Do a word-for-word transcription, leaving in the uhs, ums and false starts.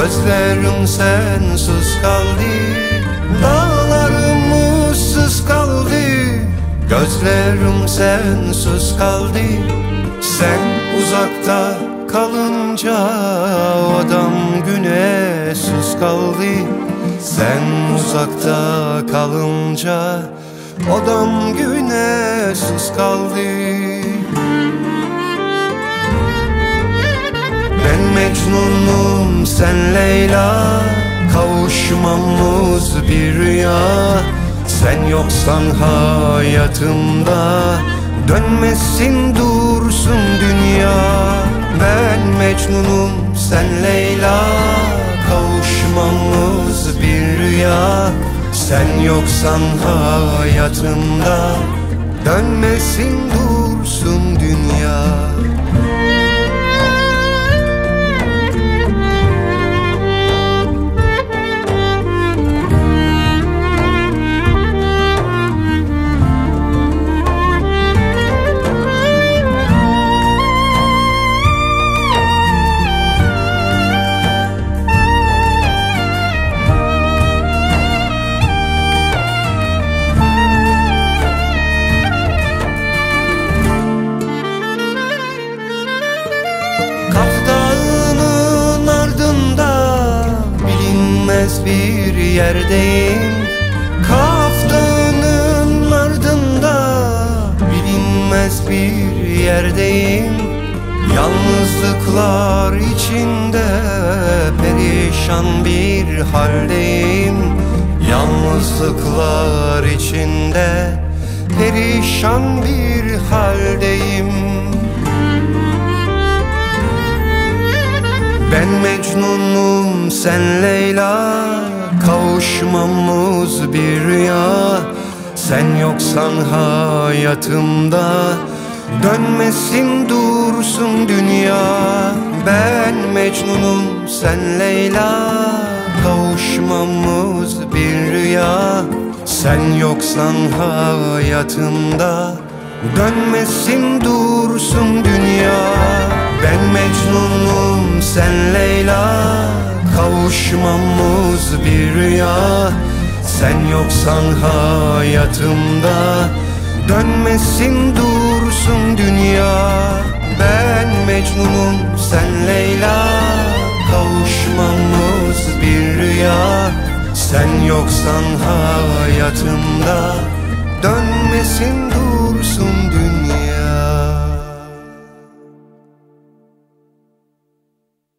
Gözlerim sensiz kaldı, dağlarım ıssız kaldı. Gözlerim sensiz kaldı. Sen uzakta kalınca odam güneşsiz kaldı. Sen uzakta kalınca odam güneşsiz kaldı. Ben Mecnun'um, sen Leyla, kavuşmamız bir rüya. Sen yoksan hayatımda dönmesin dursun dünya. Ben Mecnun'um, sen Leyla, kavuşmamız bir rüya. Sen yoksan hayatımda dönmesin dursun dünya. Bir yerdeyim, Kaf Dağı'nın ardında bilinmez bir yerdeyim. Yalnızlıklar içinde perişan bir haldeyim. Yalnızlıklar içinde perişan bir haldeyim. Ben Mecnun'um, sen Leyla, kavuşmamız bir rüya. Sen yoksan hayatımda dönmesin dursun dünya. Ben Mecnun'um, sen Leyla, kavuşmamız bir rüya. Sen yoksan hayatımda dönmesin dursun dünya. Ben Mecnun'um, sen Leyla, kavuşmamız bir rüya. Sen yoksan hayatımda dönmesin dursun dünya. Ben Mecnun'um, sen Leyla, kavuşmamız bir rüya. Sen yoksan hayatımda dönmesin dursun